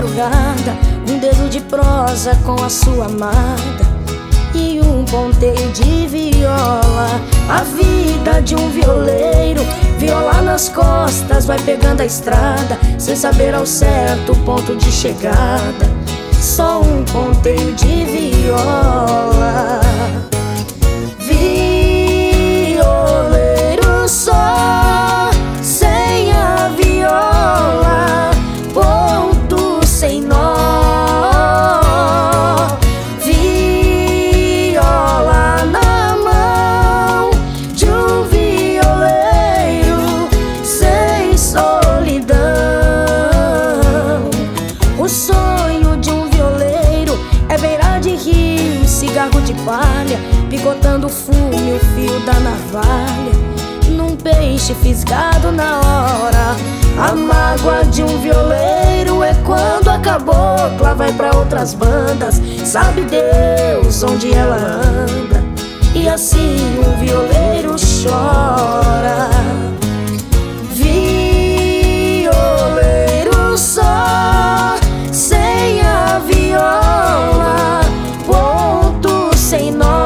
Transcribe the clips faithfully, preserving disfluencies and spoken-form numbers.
madrugada, um dedo de prosa com a sua amada e um ponteio de viola. A vida de um violeiro, viola nas costas, vai pegando a estrada sem saber ao certo o ponto de chegada. Só um ponteio de viola. Violeiro só, sem a viola, ponto sem nó. Viola na mão de um violeiro sem solidão. O sonho de um violeiro é beira de rio, cigarro de palha, picotando fume, o fio da navalha num peixe fisgado na hora. A mágoa de um violeiro é quando a cabocla vai pra outras bandas. Sabe Deus onde ela anda, e assim um violeiro chora. Violeiro só, sem a viola, ponto sem nó.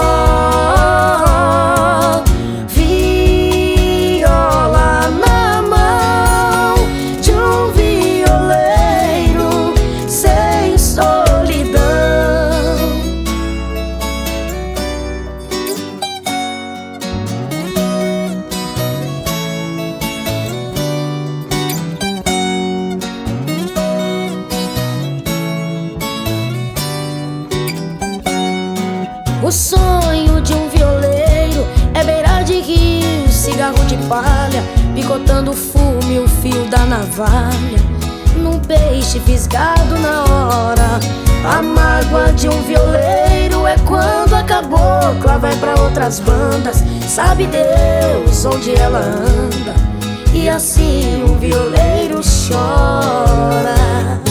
Viola na mão de um violeiro sem solidão. O sonho de um violeiro é beira de rio, cigarro de palha, picotando fume, o fio da navalha num peixe fisgado na hora. A mágoa de um violeiro é quando a cabocla vai pra outras bandas. Sabe Deus onde ela anda, e assim um violeiro chora.